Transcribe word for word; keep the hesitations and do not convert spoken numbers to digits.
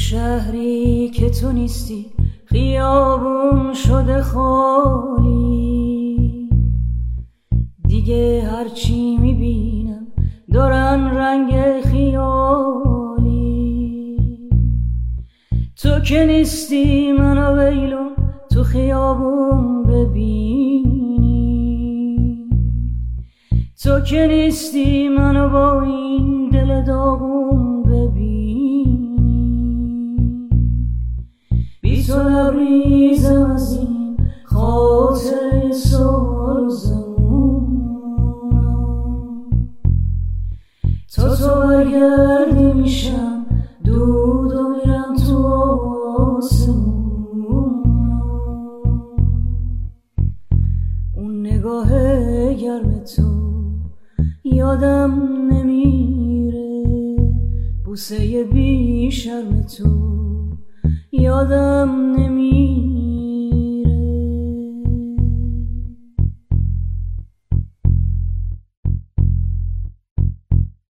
شهری که تو نیستی خیابون شده خالی، دیگه هرچی میبینم دارن رنگ خیالی. تو که نیستی منو ویلون تو خیابون ببینی، تو که نیستی منو با این دل داغون ببینی. بی تو لبریزم از این خاطر سال و زمون، تا تو برگردی میشم دود و میرم تو آسمون. اون نگاه گرم تو یادم نمیره، بوسه بی شرم تو یادم نمیره.